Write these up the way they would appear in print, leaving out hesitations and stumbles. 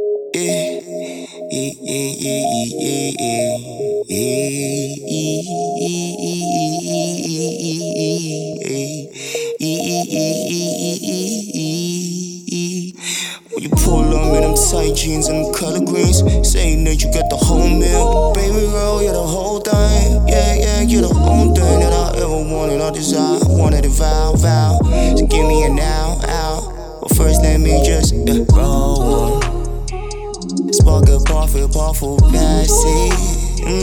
When you pull up in them tight jeans and them color greens, saying that you got the whole meal. Baby girl, you're the whole thing. Yeah, you're the only thing that I ever wanted or desire. Wanted a vow. So give me a now, out. But first let me just roll. Spark a powerful passy.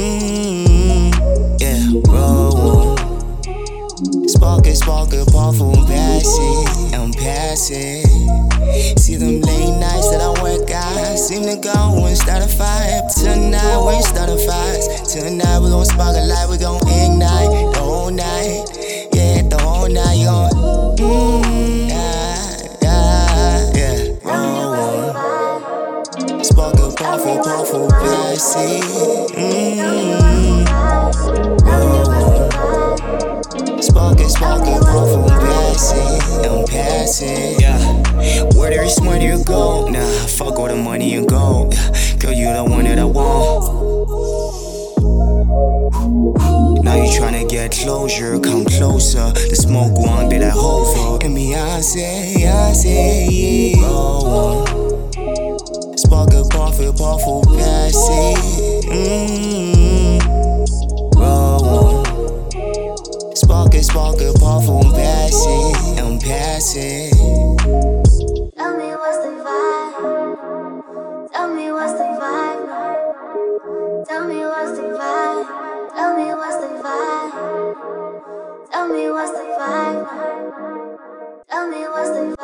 Yeah, roll. Spark a powerful passy. I'm passing. See them late nights that I work out. Seem to go and start a fire. Tonight we start a fire. Tonight we gon' spark a light. We gon' ignite the whole night. Yeah, the whole night you gon' yeah. Roll. Spark a powerful passy. Spark a powerful passy. I'm passing. Yeah. Where there is money you go. Nah, fuck all the money and go. Girl, you the one that I want. Now you tryna get closure, come closer. The smoke one be like Hova. And me, I say, yeah. Roll. Spark a powerful passy. Roll. Spark a powerful passy. I'm passing. Tell me what's the vibe. Tell me what's the vibe. Tell me what's the vibe. Tell me what's the vibe. Tell me what's the vibe. Tell me what's the vibe.